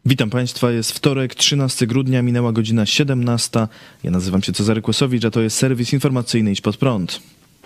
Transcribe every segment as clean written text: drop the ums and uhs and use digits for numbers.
Witam Państwa, jest wtorek, 13 grudnia, minęła godzina 17. Ja nazywam się Cezary Kłosowicz, a to jest serwis informacyjny Idź Pod Prąd.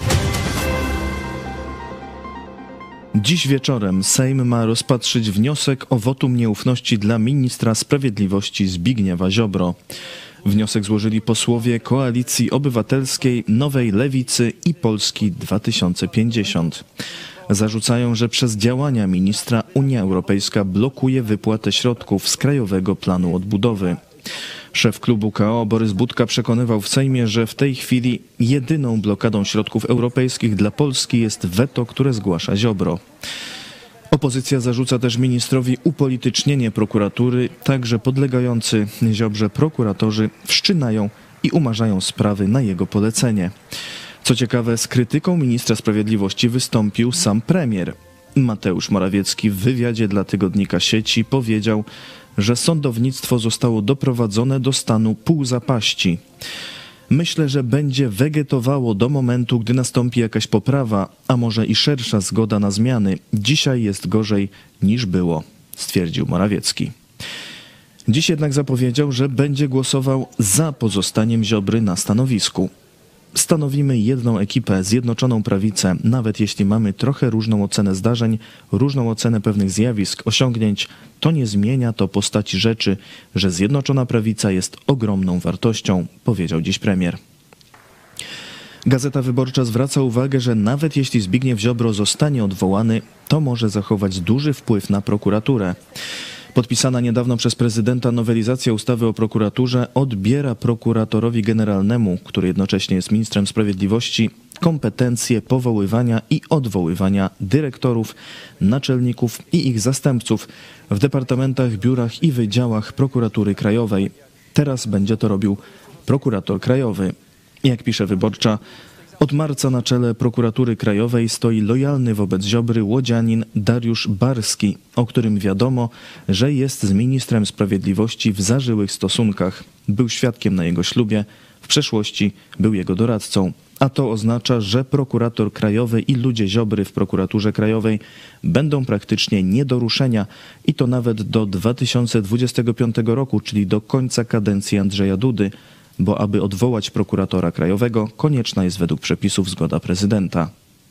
Dziś wieczorem Sejm ma rozpatrzyć wniosek o wotum nieufności dla ministra sprawiedliwości Zbigniewa Ziobro. Wniosek złożyli posłowie Koalicji Obywatelskiej, Nowej Lewicy i Polski 2050. Zarzucają, że przez działania ministra Unia Europejska blokuje wypłatę środków z Krajowego Planu Odbudowy. Szef klubu KO Borys Budka przekonywał w Sejmie, że w tej chwili jedyną blokadą środków europejskich dla Polski jest weto, które zgłasza Ziobro. Opozycja zarzuca też ministrowi upolitycznienie prokuratury, także podlegający Ziobrze prokuratorzy wszczynają i umarzają sprawy na jego polecenie. Co ciekawe, z krytyką ministra sprawiedliwości wystąpił sam premier. Mateusz Morawiecki w wywiadzie dla tygodnika Sieci powiedział, że sądownictwo zostało doprowadzone do stanu półzapaści. Myślę, że będzie wegetowało do momentu, gdy nastąpi jakaś poprawa, a może i szersza zgoda na zmiany. Dzisiaj jest gorzej niż było, stwierdził Morawiecki. Dziś jednak zapowiedział, że będzie głosował za pozostaniem Ziobry na stanowisku. Stanowimy jedną ekipę, Zjednoczoną Prawicę, nawet jeśli mamy trochę różną ocenę zdarzeń, różną ocenę pewnych zjawisk, osiągnięć, to nie zmienia to postaci rzeczy, że Zjednoczona Prawica jest ogromną wartością, powiedział dziś premier. Gazeta Wyborcza zwraca uwagę, że nawet jeśli Zbigniew Ziobro zostanie odwołany, to może zachować duży wpływ na prokuraturę. Podpisana niedawno przez prezydenta nowelizacja ustawy o prokuraturze odbiera prokuratorowi generalnemu, który jednocześnie jest ministrem sprawiedliwości, kompetencje powoływania i odwoływania dyrektorów, naczelników i ich zastępców w departamentach, biurach i wydziałach prokuratury krajowej. Teraz będzie to robił prokurator krajowy. Jak pisze Wyborcza, od marca na czele prokuratury krajowej stoi lojalny wobec Ziobry łodzianin Dariusz Barski, o którym wiadomo, że jest z ministrem sprawiedliwości w zażyłych stosunkach. Był świadkiem na jego ślubie, w przeszłości był jego doradcą. A to oznacza, że prokurator krajowy i ludzie Ziobry w prokuraturze krajowej będą praktycznie nie do ruszenia i to nawet do 2025 roku, czyli do końca kadencji Andrzeja Dudy, bo aby odwołać prokuratora krajowego, konieczna jest według przepisów zgoda prezydenta.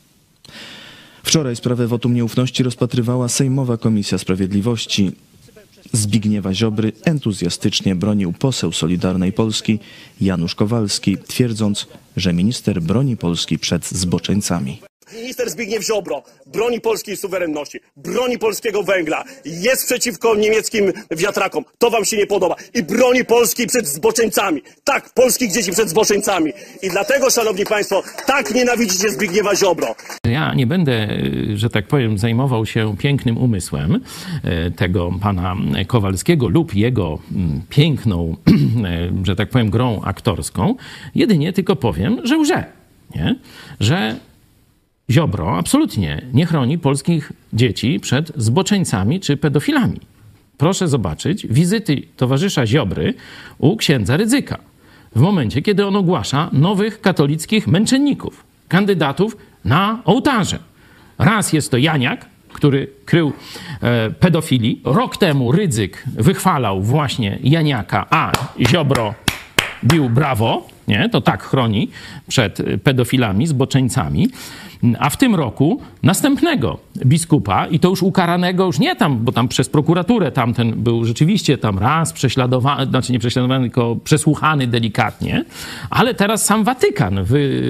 Wczoraj sprawę wotum nieufności rozpatrywała Sejmowa Komisja Sprawiedliwości. Zbigniewa Ziobry entuzjastycznie bronił poseł Solidarnej Polski Janusz Kowalski, twierdząc, że minister broni Polski przed zboczeńcami. Minister Zbigniew Ziobro broni polskiej suwerenności, broni polskiego węgla, jest przeciwko niemieckim wiatrakom. To wam się nie podoba. I broni Polski przed zboczeńcami. Tak, polskich dzieci przed zboczeńcami. I dlatego, szanowni państwo, tak nienawidzicie Zbigniewa Ziobro. Ja nie będę, że tak powiem, zajmował się pięknym umysłem tego pana Kowalskiego lub jego piękną, że tak powiem, grą aktorską. Jedynie tylko powiem, że łże. Nie? Że Ziobro absolutnie nie chroni polskich dzieci przed zboczeńcami czy pedofilami. Proszę zobaczyć wizyty towarzysza Ziobry u księdza Rydzyka w momencie, kiedy on ogłasza nowych katolickich męczenników, kandydatów na ołtarze. Raz jest to Janiak, który krył pedofili. Rok temu Rydzyk wychwalał właśnie Janiaka, a Ziobro bił brawo. Nie? To tak chroni przed pedofilami, zboczeńcami. A w tym roku następnego biskupa, i to już ukaranego, już nie tam, bo tam przez prokuraturę tamten był rzeczywiście tam raz prześladowany, znaczy nie prześladowany, tylko przesłuchany delikatnie, ale teraz sam Watykan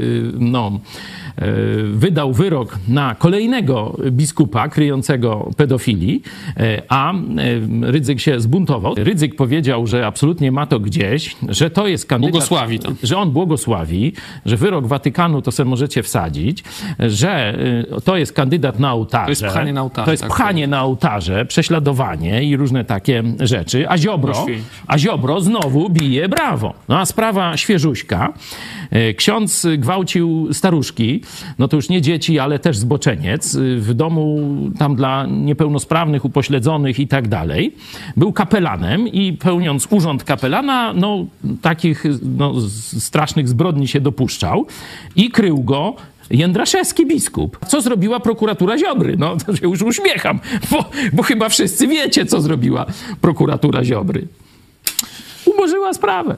wydał wyrok na kolejnego biskupa kryjącego pedofilii, a Rydzyk się zbuntował. Rydzyk powiedział, że absolutnie ma to gdzieś, że to jest kandydat... Błogosławi to. Że on błogosławi, że wyrok Watykanu to sobie możecie wsadzić, że to jest kandydat na ołtarze. To jest pchanie na ołtarze. To jest pchanie na ołtarze, prześladowanie i różne takie rzeczy. A Ziobro znowu bije brawo. No a sprawa świeżuśka. Ksiądz gwałcił staruszki, no to już nie dzieci, ale też zboczeniec. W domu tam dla niepełnosprawnych, upośledzonych i tak dalej. Był kapelanem i pełniąc urząd kapelana, no takich strasznych zbrodni się dopuszczał i krył go Jędraszewski biskup. Co zrobiła prokuratura Ziobry? No, to się już uśmiecham, bo chyba wszyscy wiecie, co zrobiła prokuratura Ziobry. Umorzyła sprawę.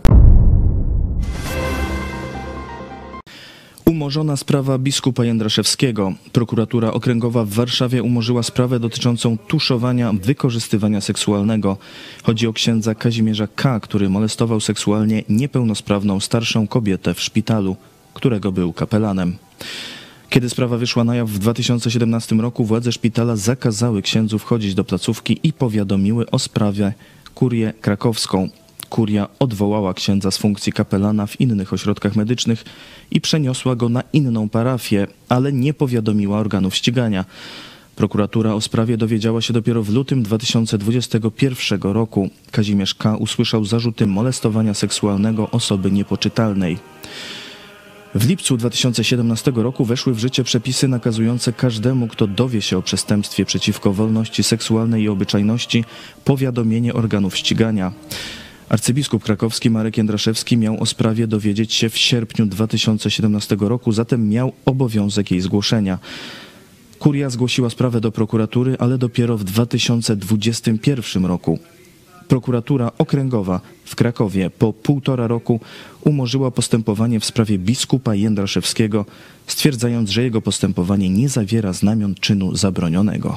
Umorzona sprawa biskupa Jędraszewskiego. Prokuratura Okręgowa w Warszawie umorzyła sprawę dotyczącą tuszowania wykorzystywania seksualnego. Chodzi o księdza Kazimierza K., który molestował seksualnie niepełnosprawną starszą kobietę w szpitalu, którego był kapelanem. Kiedy sprawa wyszła na jaw w 2017 roku, władze szpitala zakazały księdzu wchodzić do placówki i powiadomiły o sprawie kurię krakowską. Kuria odwołała księdza z funkcji kapelana w innych ośrodkach medycznych i przeniosła go na inną parafię, ale nie powiadomiła organów ścigania. Prokuratura o sprawie dowiedziała się dopiero w lutym 2021 roku. Kazimierz K. usłyszał zarzuty molestowania seksualnego osoby niepoczytalnej. W lipcu 2017 roku weszły w życie przepisy nakazujące każdemu, kto dowie się o przestępstwie przeciwko wolności seksualnej i obyczajności, powiadomienie organów ścigania. Arcybiskup krakowski Marek Jędraszewski miał o sprawie dowiedzieć się w sierpniu 2017 roku, zatem miał obowiązek jej zgłoszenia. Kuria zgłosiła sprawę do prokuratury, ale dopiero w 2021 roku. Prokuratura Okręgowa w Krakowie po 1,5 roku umorzyła postępowanie w sprawie biskupa Jędraszewskiego, stwierdzając, że jego postępowanie nie zawiera znamion czynu zabronionego.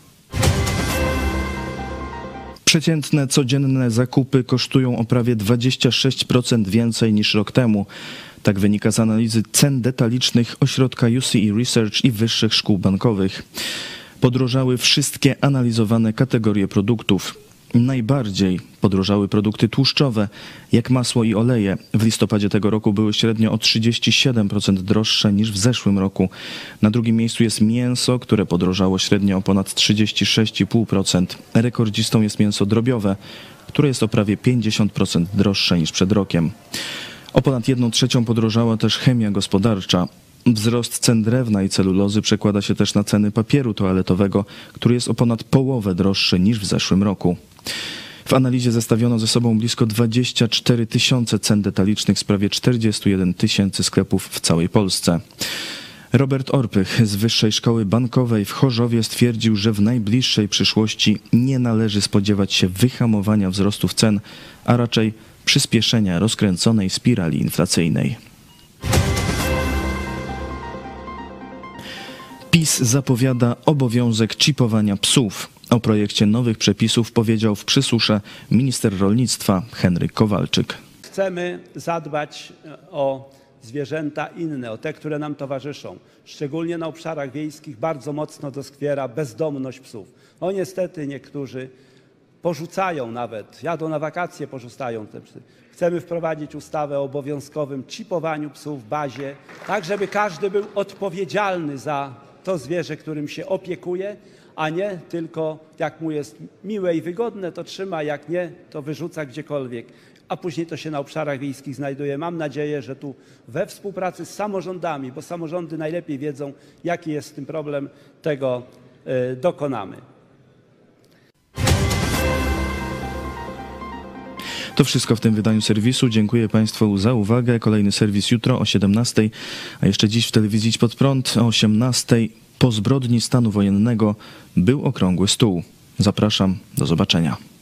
Przeciętne codzienne zakupy kosztują o prawie 26% więcej niż rok temu. Tak wynika z analizy cen detalicznych ośrodka UCE Research i wyższych szkół bankowych. Podrożały wszystkie analizowane kategorie produktów. Najbardziej podrożały produkty tłuszczowe, jak masło i oleje. W listopadzie tego roku były średnio o 37% droższe niż w zeszłym roku. Na drugim miejscu jest mięso, które podrożało średnio o ponad 36,5%. Rekordzistą jest mięso drobiowe, które jest o prawie 50% droższe niż przed rokiem. O ponad 1/3 podrożała też chemia gospodarcza. Wzrost cen drewna i celulozy przekłada się też na ceny papieru toaletowego, który jest o ponad połowę droższy niż w zeszłym roku. W analizie zestawiono ze sobą blisko 24 000 cen detalicznych z prawie 41 000 sklepów w całej Polsce. Robert Orpych z Wyższej Szkoły Bankowej w Chorzowie stwierdził, że w najbliższej przyszłości nie należy spodziewać się wyhamowania wzrostów cen, a raczej przyspieszenia rozkręconej spirali inflacyjnej. PiS zapowiada obowiązek czipowania psów. O projekcie nowych przepisów powiedział w Przysusze minister rolnictwa Henryk Kowalczyk. Chcemy zadbać o zwierzęta inne, o te, które nam towarzyszą. Szczególnie na obszarach wiejskich bardzo mocno doskwiera bezdomność psów. No niestety niektórzy porzucają nawet, jadą na wakacje, porzucają te psy. Chcemy wprowadzić ustawę o obowiązkowym czipowaniu psów w bazie, tak żeby każdy był odpowiedzialny za to zwierzę, którym się opiekuje, a nie tylko jak mu jest miłe i wygodne, to trzyma, jak nie, to wyrzuca gdziekolwiek. A później to się na obszarach wiejskich znajduje. Mam nadzieję, że tu we współpracy z samorządami, bo samorządy najlepiej wiedzą, jaki jest z tym problem, tego dokonamy. To wszystko w tym wydaniu serwisu. Dziękuję Państwu za uwagę. Kolejny serwis jutro o 17:00, a jeszcze dziś w telewizji Idź Pod Prąd o 18:00. Po zbrodni stanu wojennego był okrągły stół. Zapraszam, do zobaczenia.